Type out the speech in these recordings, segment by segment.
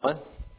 Now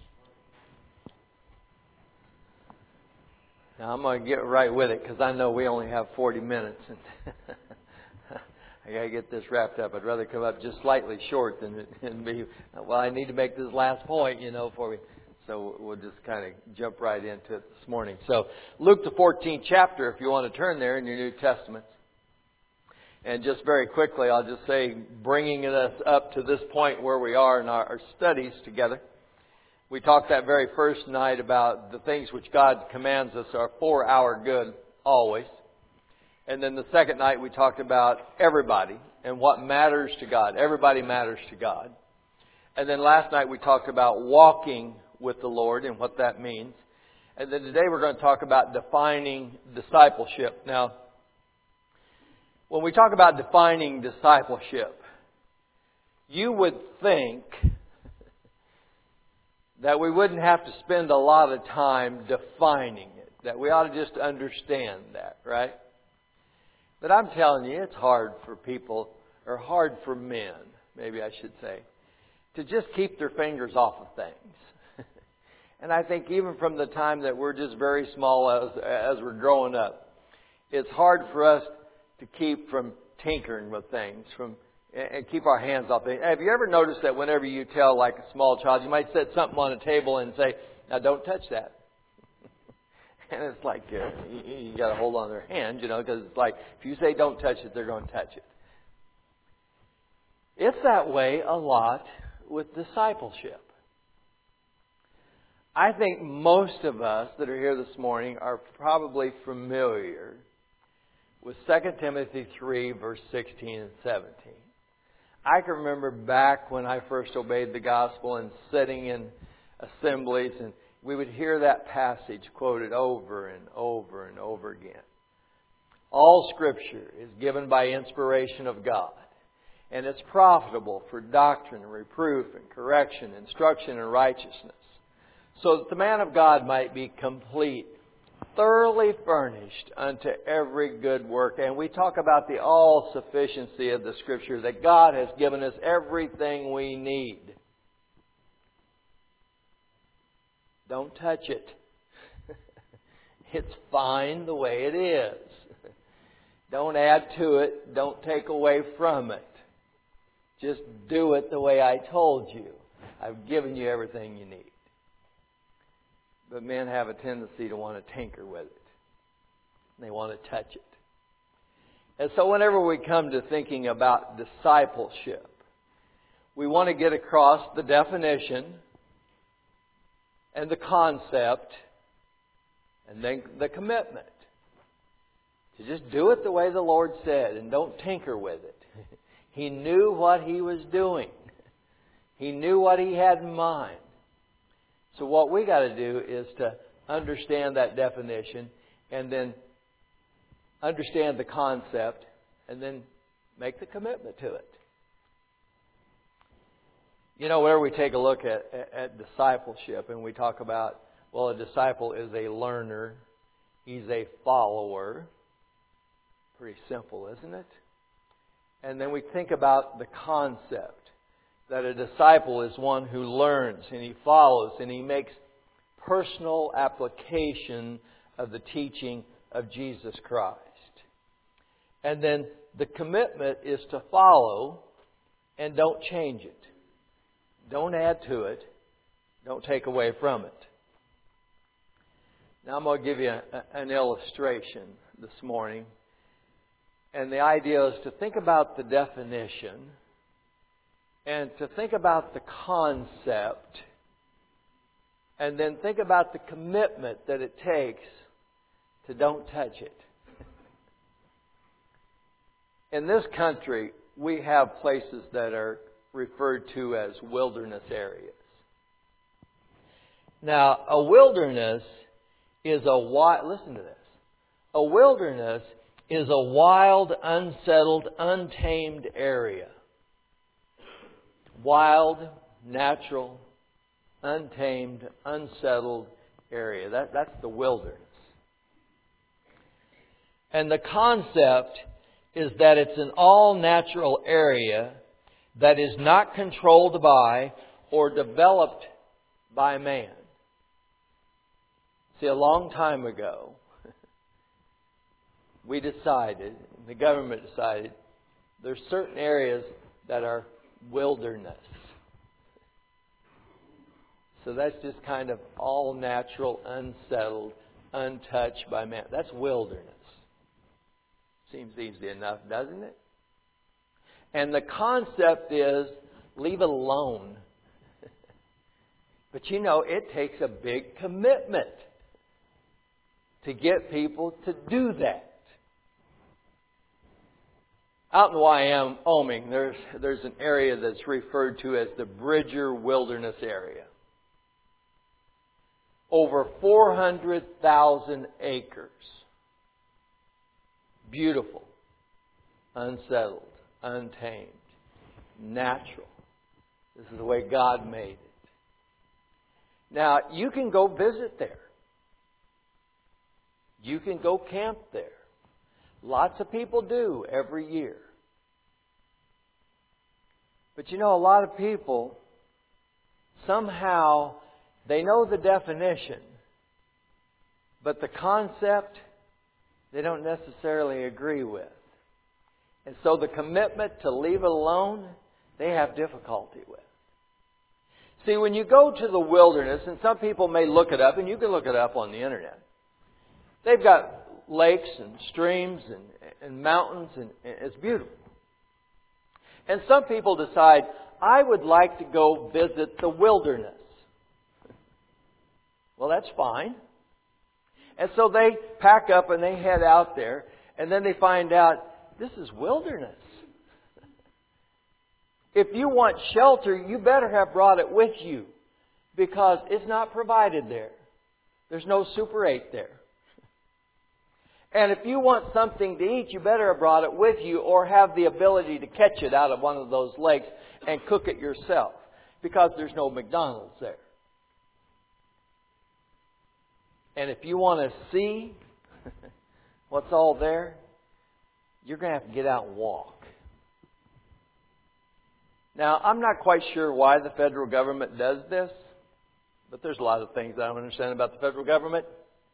I'm going to get right with it because I know we only have 40 minutes and I got to get this wrapped up. I'd rather come up just slightly short than be, well, I need to make this last point, for me. So we'll just kind of jump right into it this morning. So Luke the 14th chapter, if you want to turn there in your New Testament. And just very quickly, I'll just say, bringing us up to this point where we are in our studies together. We talked that very first night about the things which God commands us are for our good always. And then the second night we talked about everybody and what matters to God. Everybody matters to God. And then last night we talked about walking with the Lord and what that means. And then today we're going to talk about defining discipleship. Now, when we talk about defining discipleship, you would think that we wouldn't have to spend a lot of time defining it. That we ought to just understand that, right? But I'm telling you, it's hard for people, or hard for men, maybe I should say, to just keep their fingers off of things. And I think even from the time that we're just very small as we're growing up, it's hard for us to keep from tinkering with things, and keep our hands off things. Have you ever noticed that whenever you tell like a small child, you might set something on a table and say, now don't touch that. And it's like, you got to hold on their hand, because it's like, if you say don't touch it, they're going to touch it. It's that way a lot with discipleship. I think most of us that are here this morning are probably familiar with 2 Timothy 3, verse 16 and 17. I can remember back when I first obeyed the gospel and sitting in assemblies, and we would hear that passage quoted over and over and over again. All Scripture is given by inspiration of God, and it's profitable for doctrine and reproof and correction, instruction in righteousness, so that the man of God might be complete, thoroughly furnished unto every good work. And we talk about the all-sufficiency of the Scripture, that God has given us everything we need. Don't touch it. It's fine the way it is. Don't add to it. Don't take away from it. Just do it the way I told you. I've given you everything you need. But men have a tendency to want to tinker with it. They want to touch it. And so whenever we come to thinking about discipleship, we want to get across the definition and the concept and then the commitment. To just do it the way the Lord said and don't tinker with it. He knew what He was doing. He knew what He had in mind. So what we got to do is to understand that definition and then understand the concept and then make the commitment to it. Whenever we take a look at discipleship and we talk about, well, a disciple is a learner, he's a follower. Pretty simple, isn't it? And then we think about the concept. That a disciple is one who learns and he follows and he makes personal application of the teaching of Jesus Christ. And then the commitment is to follow and don't change it. Don't add to it. Don't take away from it. Now I'm going to give you an illustration this morning. And the idea is to think about the definition and to think about the concept, and then think about the commitment that it takes to don't touch it. In this country, we have places that are referred to as wilderness areas. Now, a wilderness is listen to this. A wilderness is a wild, unsettled, untamed area. Wild, natural, untamed, unsettled area. That's the wilderness. And the concept is that it's an all-natural area that is not controlled by or developed by man. See, a long time ago, we decided, the government decided, there's certain areas that are wilderness. So that's just kind of all natural, unsettled, untouched by man. That's wilderness. Seems easy enough, doesn't it? And the concept is, leave it alone. But it takes a big commitment to get people to do that. Out in Wyoming, there's an area that's referred to as the Bridger Wilderness Area. Over 400,000 acres. Beautiful, unsettled, untamed, natural. This is the way God made it. Now, you can go visit there. You can go camp there. Lots of people do every year. But a lot of people, somehow, they know the definition, but the concept, they don't necessarily agree with. And so the commitment to leave it alone, they have difficulty with. See, when you go to the wilderness, and some people may look it up, and you can look it up on the internet. They've got lakes and streams and mountains, and it's beautiful. And some people decide, I would like to go visit the wilderness. Well, that's fine. And so they pack up and they head out there, and then they find out, this is wilderness. If you want shelter, you better have brought it with you, because it's not provided there. There's no Super 8 there. And if you want something to eat, you better have brought it with you, or have the ability to catch it out of one of those lakes and cook it yourself, because there's no McDonald's there. And if you want to see what's all there, you're going to have to get out and walk. Now, I'm not quite sure why the federal government does this, but there's a lot of things I don't understand about the federal government.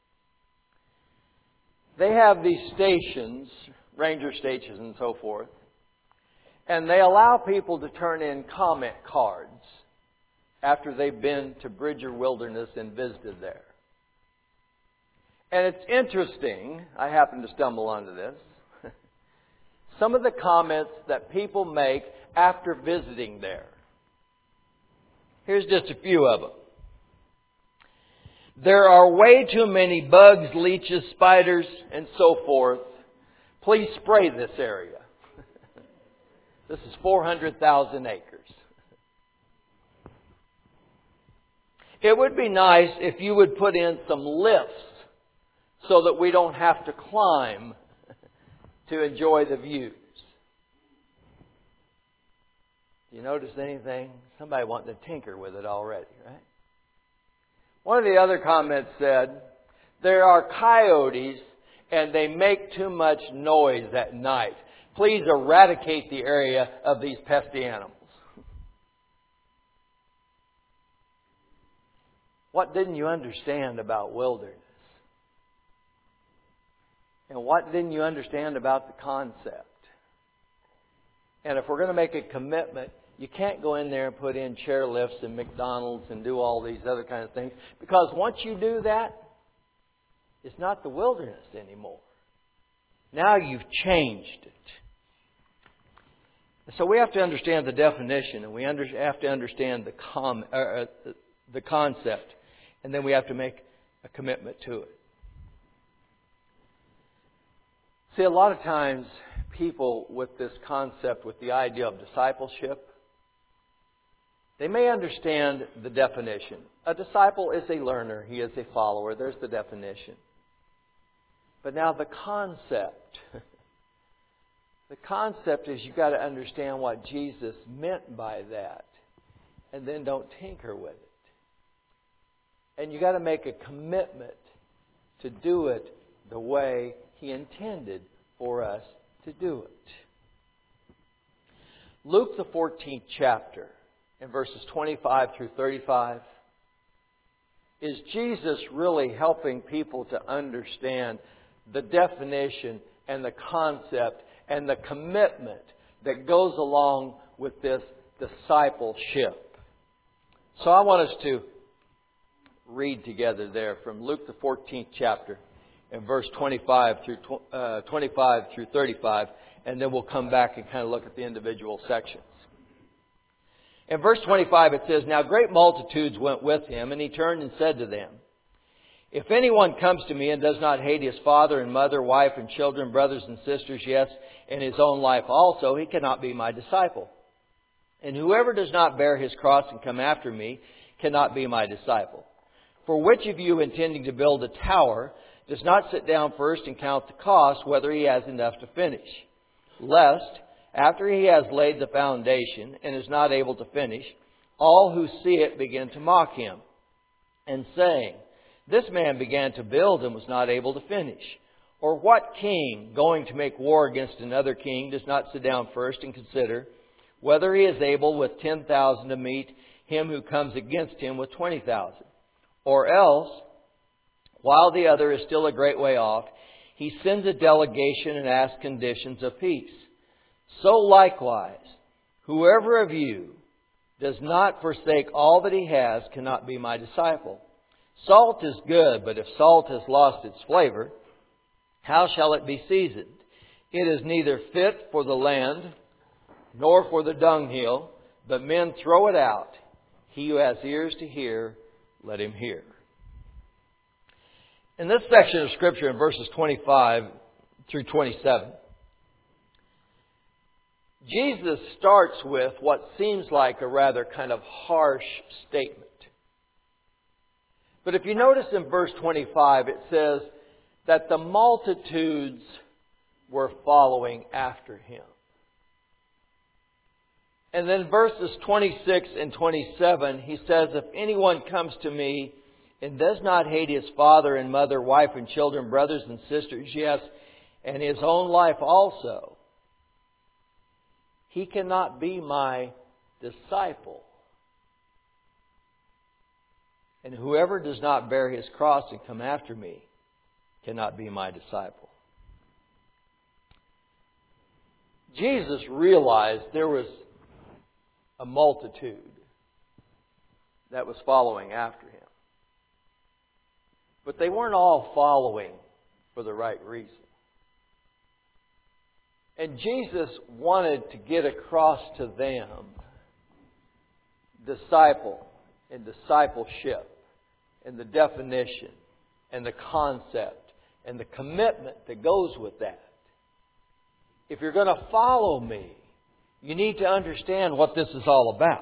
They have these stations, ranger stations and so forth, and they allow people to turn in comment cards after they've been to Bridger Wilderness and visited there. And it's interesting, I happened to stumble onto this, some of the comments that people make after visiting there. Here's just a few of them. There are way too many bugs, leeches, spiders, and so forth. Please spray this area. This is 400,000 acres. It would be nice if you would put in some lifts so that we don't have to climb to enjoy the views. Do you notice anything? Somebody wanting to tinker with it already, right? One of the other comments said, there are coyotes and they make too much noise at night. Please eradicate the area of these pesky animals. What didn't you understand about wilderness? And what didn't you understand about the concept? And if we're going to make a commitment, you can't go in there and put in chairlifts and McDonald's and do all these other kinds of things. Because once you do that, it's not the wilderness anymore. Now you've changed it. So we have to understand the definition, and we have to understand the concept, and then we have to make a commitment to it. See, a lot of times people with this concept, with the idea of discipleship, they may understand the definition. A disciple is a learner. He is a follower. There's the definition. But now the concept. The concept is you've got to understand what Jesus meant by that. And then don't tinker with it. And you've got to make a commitment to do it the way He intended for us to do it. Luke the 14th chapter, in verses 25 through 35, is Jesus really helping people to understand the definition and the concept and the commitment that goes along with this discipleship. So I want us to read together there from Luke the 14th chapter and verse 25 through 35, and then we'll come back and kind of look at the individual sections. In verse 25 it says, "Now great multitudes went with him, and he turned and said to them, 'If anyone comes to me and does not hate his father and mother, wife and children, brothers and sisters, yes, and his own life also, he cannot be my disciple. And whoever does not bear his cross and come after me cannot be my disciple. For which of you, intending to build a tower, does not sit down first and count the cost, whether he has enough to finish? Lest, after he has laid the foundation and is not able to finish, all who see it begin to mock him, and saying, This man began to build and was not able to finish. Or what king, going to make war against another king, does not sit down first and consider whether he is able with 10,000 to meet him who comes against him with 20,000? Or else, while the other is still a great way off, he sends a delegation and asks conditions of peace. So likewise, whoever of you does not forsake all that he has cannot be my disciple. Salt is good, but if salt has lost its flavor, how shall it be seasoned? It is neither fit for the land nor for the dunghill, but men throw it out. He who has ears to hear, let him hear." In this section of Scripture, in verses 25 through 27, Jesus starts with what seems like a rather kind of harsh statement. But if you notice in verse 25, it says that the multitudes were following after him. And then verses 26 and 27, he says, "If anyone comes to me and does not hate his father and mother, wife and children, brothers and sisters, yes, and his own life also, he cannot be my disciple. And whoever does not bear his cross and come after me cannot be my disciple." Jesus realized there was a multitude that was following after him. But they weren't all following for the right reason. And Jesus wanted to get across to them disciple and discipleship and the definition and the concept and the commitment that goes with that. If you're going to follow me, you need to understand what this is all about.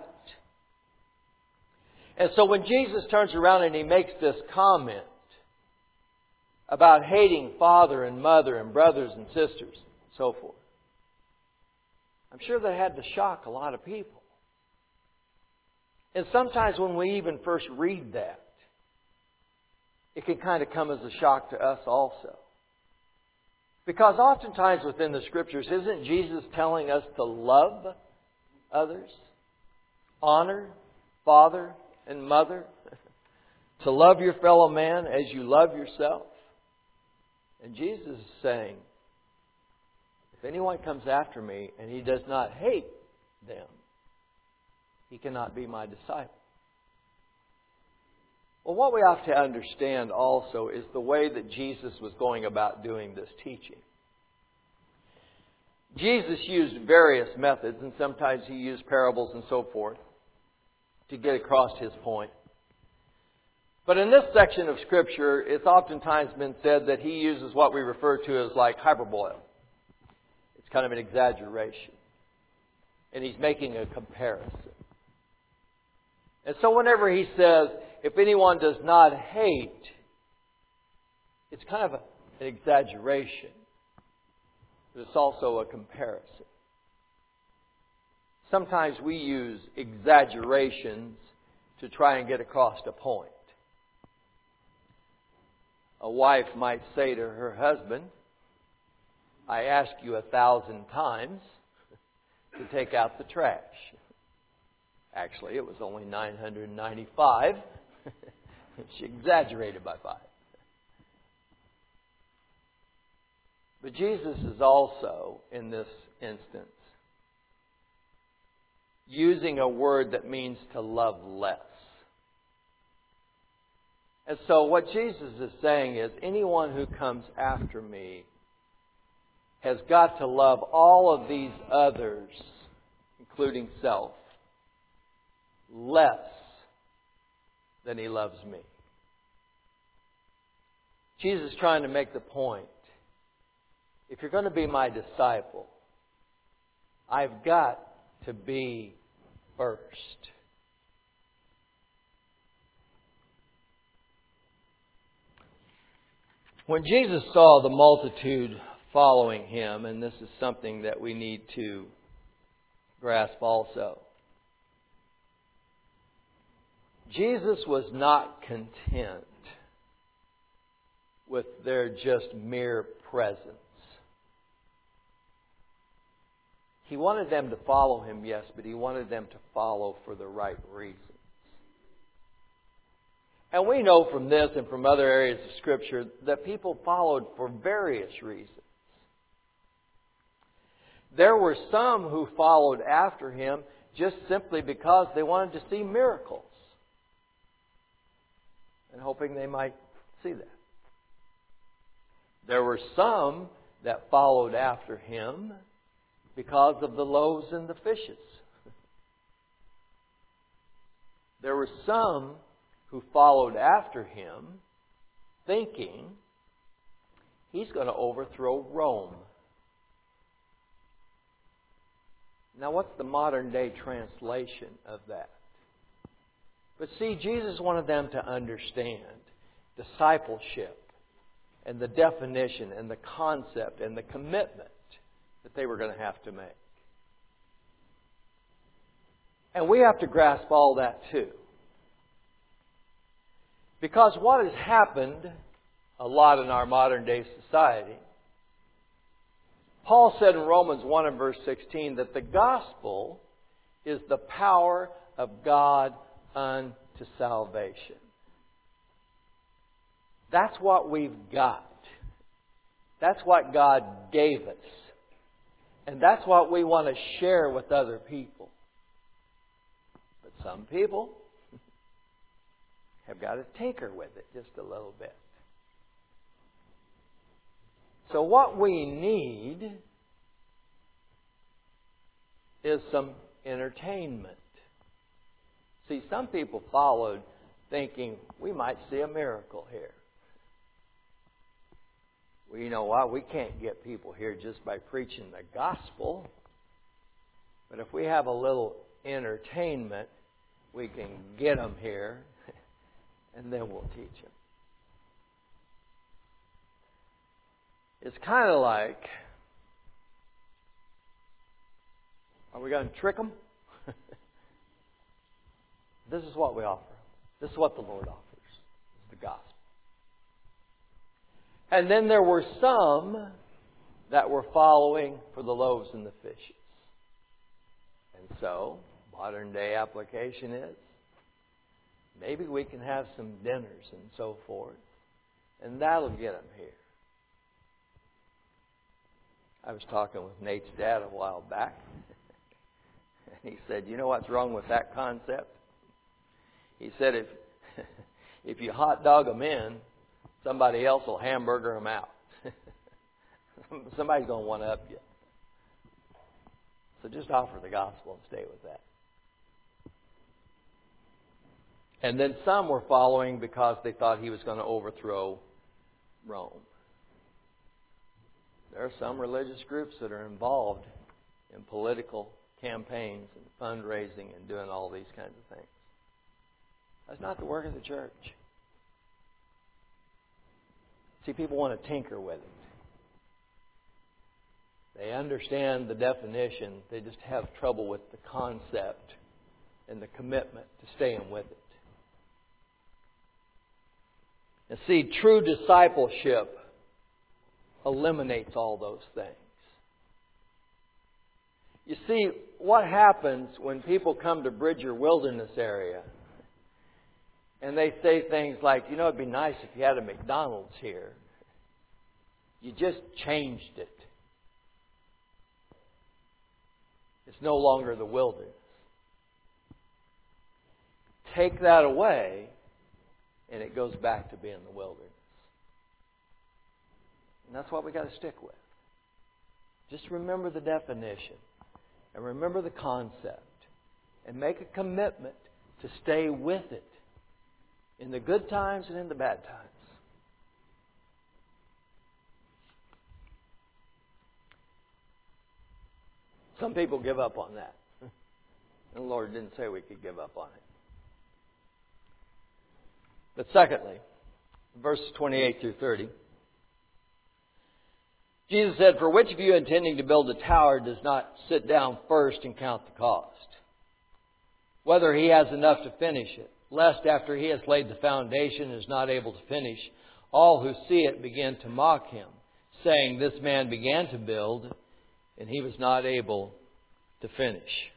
And so when Jesus turns around and he makes this comment about hating father and mother and brothers and sisters and so forth, I'm sure that had to shock a lot of people. And sometimes when we even first read that, it can kind of come as a shock to us also. Because oftentimes within the Scriptures, isn't Jesus telling us to love others? Honor father and mother? To love your fellow man as you love yourself? And Jesus is saying, if anyone comes after me and he does not hate them, he cannot be my disciple. Well, what we have to understand also is the way that Jesus was going about doing this teaching. Jesus used various methods, and sometimes he used parables and so forth to get across his point. But in this section of Scripture, it's oftentimes been said that he uses what we refer to as like hyperbole. It's kind of an exaggeration. And he's making a comparison. And so whenever he says, if anyone does not hate, it's kind of an exaggeration. But it's also a comparison. Sometimes we use exaggerations to try and get across a point. A wife might say to her husband, I ask you 1,000 times to take out the trash. Actually, it was only 995. She exaggerated by 5. But Jesus is also, in this instance, using a word that means to love less. And so what Jesus is saying is, anyone who comes after me has got to love all of these others, including self, less than he loves me. Jesus is trying to make the point. If you're going to be my disciple, I've got to be first. When Jesus saw the multitude following Him, and this is something that we need to grasp also, Jesus was not content with their just mere presence. He wanted them to follow Him, yes, but He wanted them to follow for the right reasons. And we know from this and from other areas of Scripture that people followed for various reasons. There were some who followed after Him just simply because they wanted to see miracles and hoping they might see that. There were some that followed after Him because of the loaves and the fishes. There were some who followed after Him thinking He's going to overthrow Rome. Now, what's the modern day translation of that? But see, Jesus wanted them to understand discipleship and the definition and the concept and the commitment that they were going to have to make. And we have to grasp all that too. Because what has happened a lot in our modern day society, Paul said in Romans 1 and verse 16 that the gospel is the power of God unto salvation. That's what we've got. That's what God gave us. And that's what we want to share with other people. But some people have got to tinker with it just a little bit. So what we need is some entertainment. See, some people followed thinking we might see a miracle here. Well, you know what? We can't get people here just by preaching the gospel. But if we have a little entertainment, we can get them here, and then we'll teach them. It's kind of like, are we going to trick them? This is what we offer. This is what the Lord offers. It's the gospel. And then there were some that were following for the loaves and the fishes. And so, modern day application is, maybe we can have some dinners and so forth, and that'll get them here. I was talking with Nate's dad a while back, and he said, you know what's wrong with that concept? He said, if you hot dog them in, somebody else will hamburger them out. Somebody's going to one-up you. So just offer the gospel and stay with that. And then some were following because they thought He was going to overthrow Rome. There are some religious groups that are involved in political campaigns and fundraising and doing all these kinds of things. That's not the work of the church. See, people want to tinker with it. They understand the definition. They just have trouble with the concept and the commitment to staying with it. And see, true discipleship eliminates all those things. You see, what happens when people come to Bridger Wilderness area And they say things like, it'd be nice if you had a McDonald's here. You just changed it. It's no longer the wilderness. Take that away, and it goes back to being the wilderness. And that's what we got to stick with. Just remember the definition, and remember the concept, and make a commitment to stay with it in the good times and in the bad times. Some people give up on that. And the Lord didn't say we could give up on it. But secondly, verses 28 through 30, Jesus said, "For which of you intending to build a tower does not sit down first and count the cost, whether he has enough to finish it, lest after he has laid the foundation and is not able to finish, all who see it begin to mock him, saying, 'This man began to build, and he was not able to finish.'"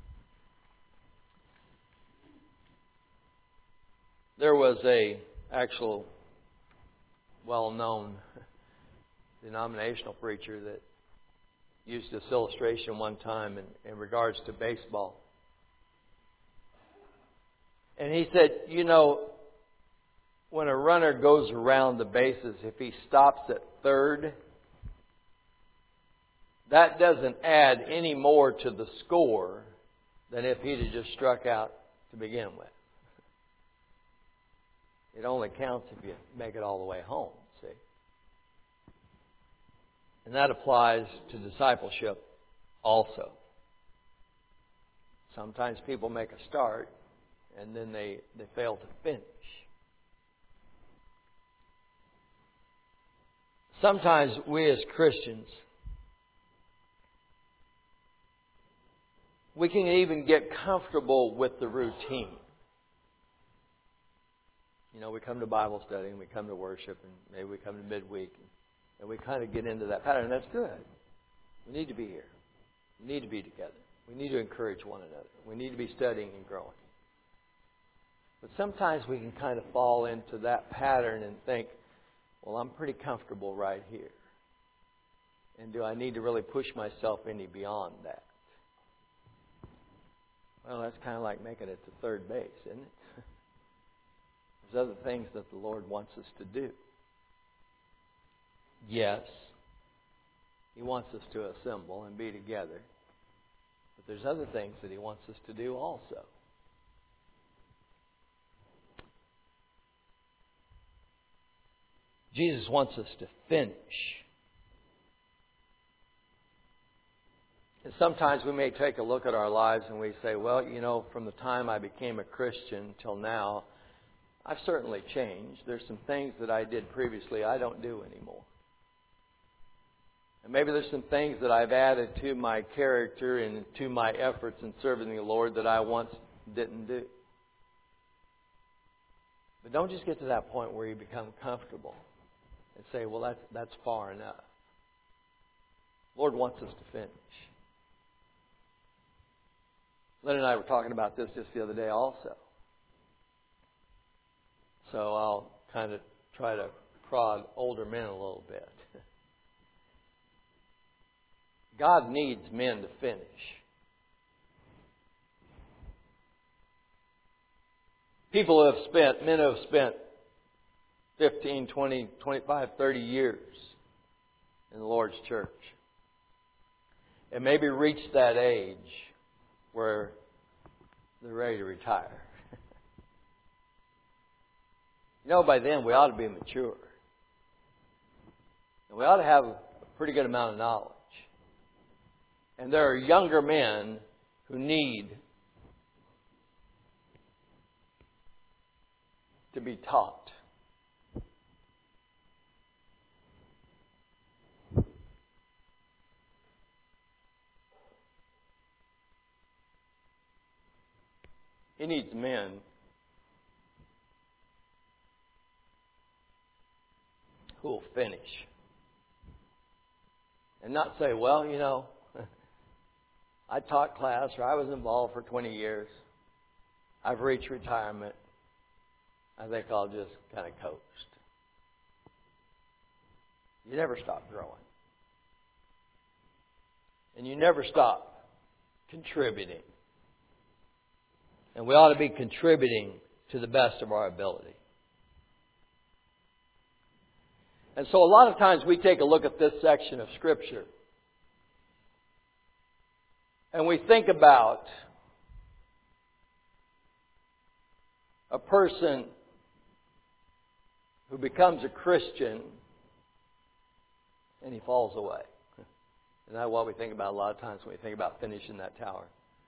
There was a actual well-known denominational preacher that used this illustration one time in regards to baseball. And he said, when a runner goes around the bases, if he stops at third, that doesn't add any more to the score than if he'd have just struck out to begin with. It only counts if you make it all the way home, see? And that applies to discipleship also. Sometimes people make a start and then they fail to finish. Sometimes we as Christians, we can even get comfortable with the routine. We come to Bible study and we come to worship and maybe we come to midweek and we kind of get into that pattern. That's good. We need to be here. We need to be together. We need to encourage one another. We need to be studying and growing. But sometimes we can kind of fall into that pattern and think, well, I'm pretty comfortable right here. And do I need to really push myself any beyond that? Well, that's kind of like making it to third base, isn't it? There's other things that the Lord wants us to do. Yes, He wants us to assemble and be together. But there's other things that He wants us to do also. Jesus wants us to finish. And sometimes we may take a look at our lives and we say, well, from the time I became a Christian till now, I've certainly changed. There's some things that I did previously I don't do anymore. And maybe there's some things that I've added to my character and to my efforts in serving the Lord that I once didn't do. But don't just get to that point where you become comfortable and say, well, that's far enough. The Lord wants us to finish. Lynn and I were talking about this just the other day also. So I'll kind of try to prod older men a little bit. God needs men to finish. Men who have spent 15, 20, 25, 30 years in the Lord's church. And maybe reached that age where they're ready to retire. By then we ought to be mature. And we ought to have a pretty good amount of knowledge. And there are younger men who need to be taught. He needs men who will finish. And not say, well, I taught class or I was involved for 20 years. I've reached retirement. I think I'll just kind of coast. You never stop growing. And you never stop contributing. And we ought to be contributing to the best of our ability. And so a lot of times we take a look at this section of Scripture and we think about a person who becomes a Christian and he falls away. And that's what we think about a lot of times when we think about finishing that tower.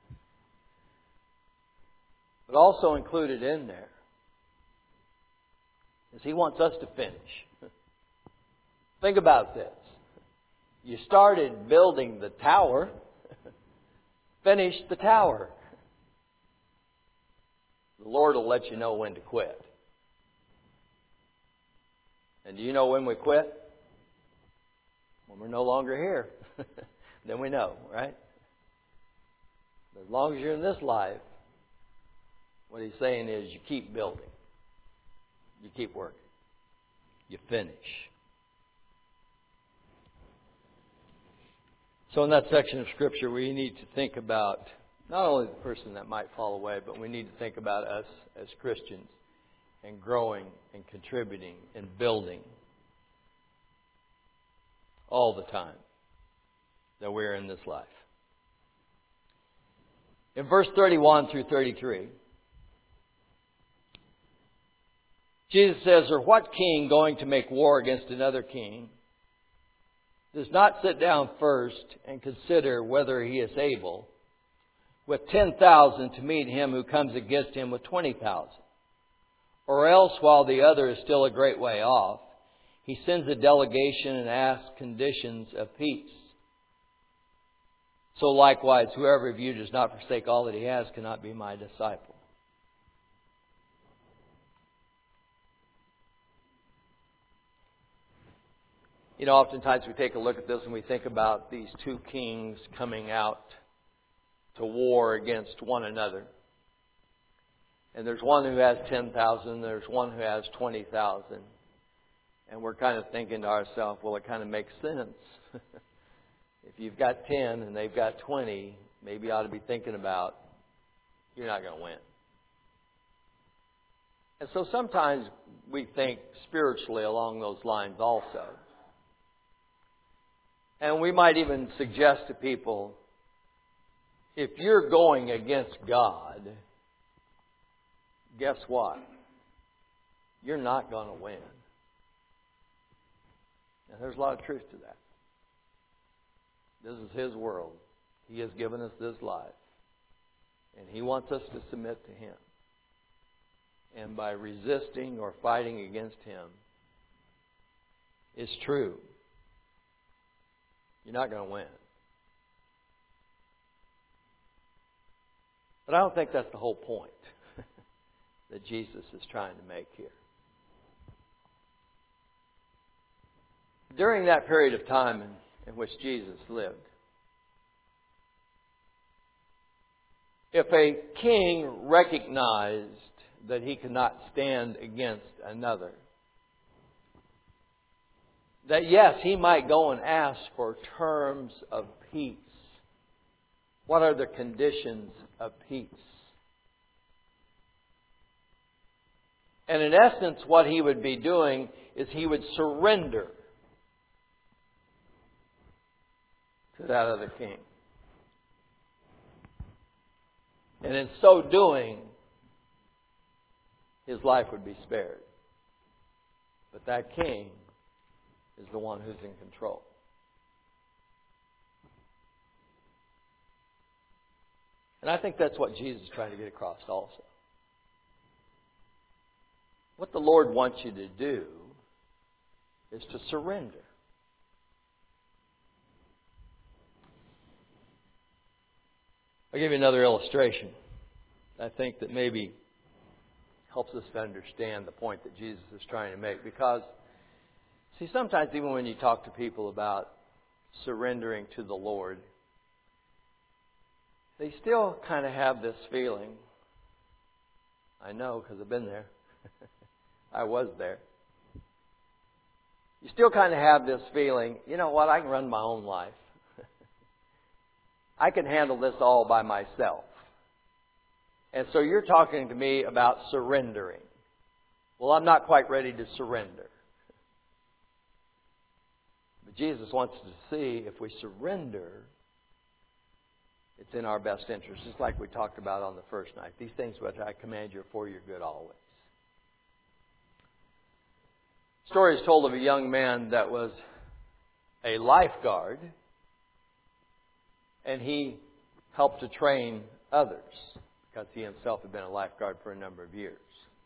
But also included in there is He wants us to finish. Think about this. You started building the tower. Finish the tower. The Lord will let you know when to quit. And do you know when we quit? When we're no longer here. Then we know, right? But as long as you're in this life, what He's saying is you keep building. You keep working. You finish. So in that section of Scripture, we need to think about not only the person that might fall away, but we need to think about us as Christians and growing and contributing and building all the time that we're in this life. In verse 31 through 33, Jesus says, "Or what king going to make war against another king does not sit down first and consider whether he is able with 10,000 to meet him who comes against him with 20,000? Or else, while the other is still a great way off, he sends a delegation and asks conditions of peace. So likewise, whoever of you does not forsake all that he has cannot be my disciple." You know, oftentimes we take a look at this and we think about these two kings coming out to war against one another. And there's one who has 10,000, there's one who has 20,000. And we're kind of thinking to ourselves, well, it kind of makes sense. If you've got 10 and they've got 20, maybe you ought to be thinking about, you're not going to win. And so sometimes we think spiritually along those lines also. And we might even suggest to people, if you're going against God, guess what? You're not going to win. And there's a lot of truth to that. This is His world. He has given us this life. And He wants us to submit to Him. And by resisting or fighting against Him, it's true. You're not going to win. But I don't think that's the whole point that Jesus is trying to make here. During that period of time in which Jesus lived, if a king recognized that he could not stand against another, that yes, he might go and ask for terms of peace. What are the conditions of peace? And in essence, what he would be doing is he would surrender to that other king. And in so doing, his life would be spared. But that king is the one who's in control. And I think that's what Jesus is trying to get across also. What the Lord wants you to do is to surrender. I'll give you another illustration. I think that maybe helps us to understand the point that Jesus is trying to make. Because, see, sometimes even when you talk to people about surrendering to the Lord, they still kind of have this feeling. I know, because I've been there. I was there. You still kind of have this feeling, you know what, I can run my own life. I can handle this all by myself. And so you're talking to me about surrendering. Well, I'm not quite ready to surrender. But Jesus wants to see if we surrender, it's in our best interest, just like we talked about on the first night. These things which I command you are for your good always. The story is told of a young man that was a lifeguard, and he helped to train others because he himself had been a lifeguard for a number of years.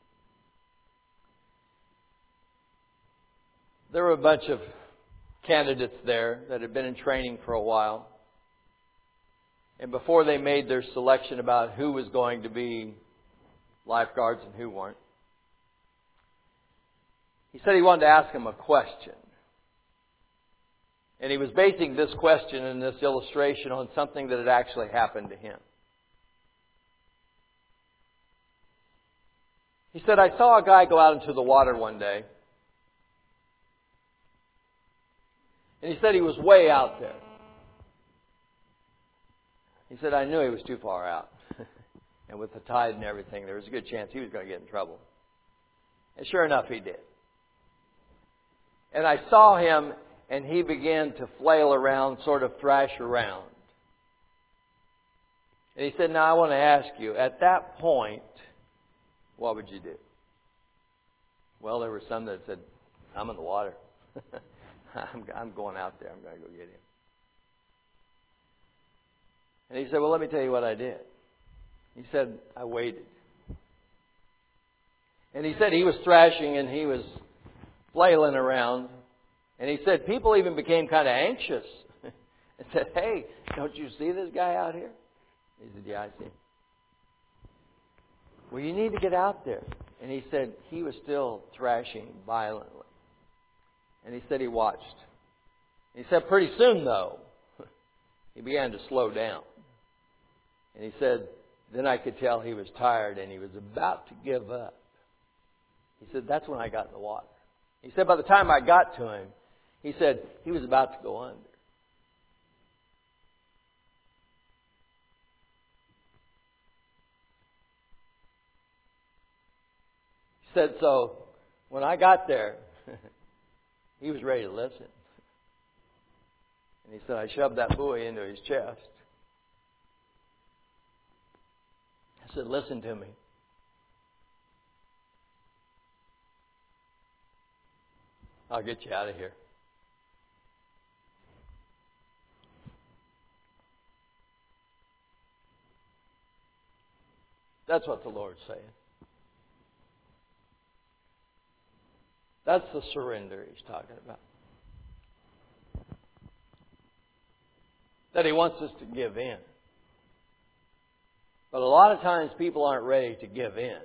There were a bunch of candidates there that had been in training for a while. And before they made their selection about who was going to be lifeguards and who weren't, he said he wanted to ask them a question. And he was basing this question and this illustration on something that had actually happened to him. He said, I saw a guy go out into the water one day. And he said he was way out there. He said, I knew he was too far out. And with the tide and everything, there was a good chance he was going to get in trouble. And sure enough, he did. And I saw him, and he began to flail around, sort of thrash around. And he said, now I want to ask you, at that point, what would you do? Well, there were some that said, I'm in the water. I'm going out there. I'm going to go get him. And he said, well, let me tell you what I did. He said, I waited. And he said he was thrashing and he was flailing around. And he said people even became kind of anxious and said, hey, don't you see this guy out here? He said, yeah, I see him. Well, you need to get out there. And he said he was still thrashing violently. And he said he watched. He said pretty soon, though, he began to slow down. And he said, then I could tell he was tired and he was about to give up. He said, that's when I got in the water. He said, by the time I got to him, he said, he was about to go under. He said, so when I got there, he was ready to listen. And he said, I shoved that buoy into his chest. I said, listen to me. I'll get you out of here. That's what the Lord's saying. That's the surrender He's talking about. That He wants us to give in. But a lot of times people aren't ready to give in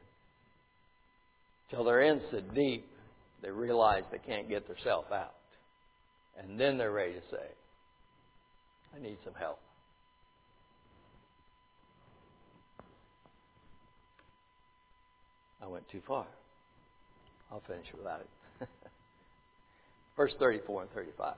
till they're in so deep they realize they can't get themselves out. And then they're ready to say, I need some help. I went too far. I'll finish without it. Verse 34 and 35.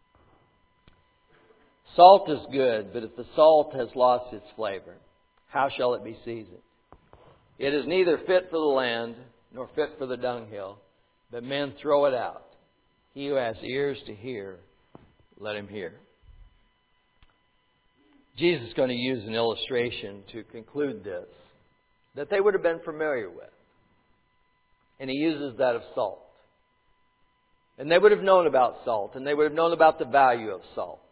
Salt is good, but if the salt has lost its flavor, how shall it be seasoned? It is neither fit for the land, nor fit for the dunghill, but men throw it out. He who has ears to hear, let him hear. Jesus is going to use an illustration to conclude this that they would have been familiar with. And He uses that of salt. And they would have known about salt, and they would have known about the value of salt.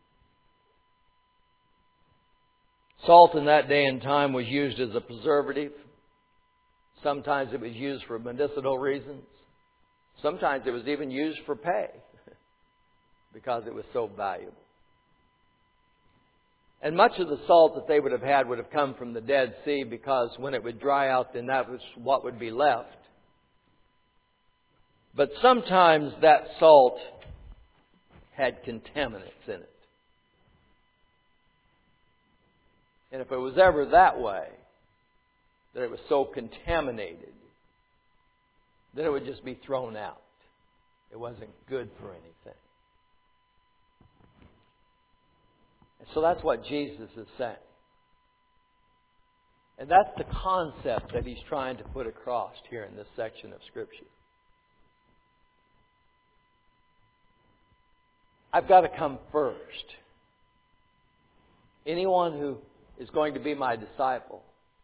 Salt in that day and time was used as a preservative. Sometimes it was used for medicinal reasons. Sometimes it was even used for pay because it was so valuable. And much of the salt that they would have had would have come from the Dead Sea because when it would dry out, then that was what would be left. But sometimes that salt had contaminants in it. And if it was ever that way, that it was so contaminated, then it would just be thrown out. It wasn't good for anything. And so that's what Jesus is saying. And that's the concept that He's trying to put across here in this section of Scripture. I've got to come first. Anyone who is going to be my disciple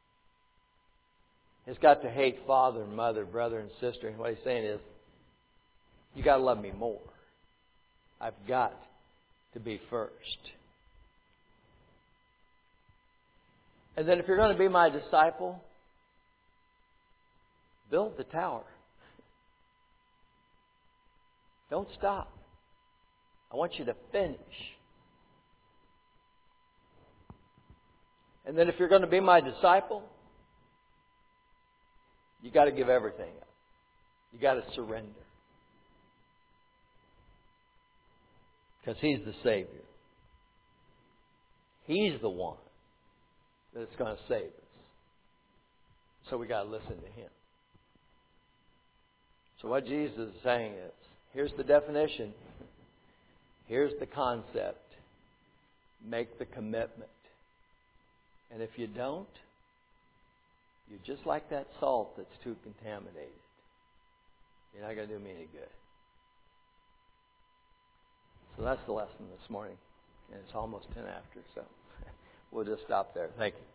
has got to hate father, mother, brother, and sister. And what He's saying is, you got to love me more. I've got to be first. And then if you're going to be my disciple, build the tower. Don't stop. I want you to finish. And then if you're going to be my disciple, you got to give everything up. You got to surrender. Because He's the Savior. He's the one that's going to save us. So we got to listen to Him. So what Jesus is saying is, here's the definition. Here's the concept. Make the commitment. And if you don't, you're just like that salt that's too contaminated. You're not going to do me any good. So that's the lesson this morning. And it's almost 10 after, so we'll just stop there. Thank you.